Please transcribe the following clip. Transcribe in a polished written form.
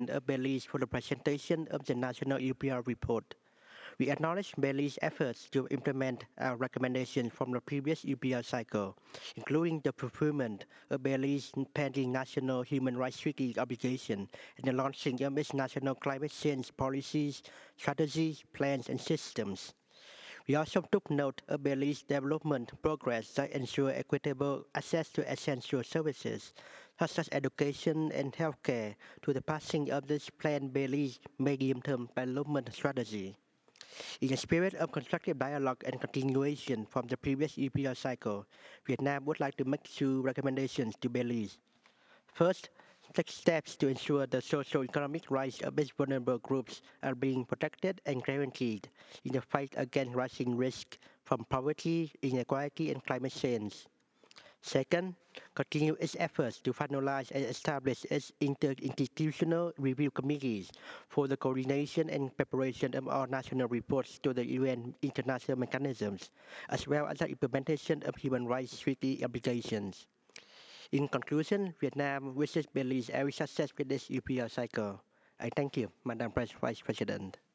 President of Belize for the presentation of the National UPR report. We acknowledge Belize's efforts to implement our recommendations from the previous UPR cycle, including the fulfillment of Belize's pending national human rights treaty obligation and the launching of its national climate change policies, strategies, plans, and systems. We also took note of Belize's development progress that ensure equitable access to essential services, such as education and healthcare, to the passing of this planned Belize medium-term development strategy. In a spirit of constructive dialogue and continuation from the previous EPR cycle, Vietnam would like to make two recommendations to Belize. First, take steps to ensure the socio-economic rights of its vulnerable groups are being protected and guaranteed in the fight against rising risk from poverty, inequality, and climate change. Second, continue its efforts to finalize and establish its interinstitutional review committees for the coordination and preparation of all national reports to the UN international mechanisms, as well as the implementation of human rights treaty obligations. In conclusion, Vietnam wishes Belize every success with this UPR cycle. I thank you, Madam Vice President.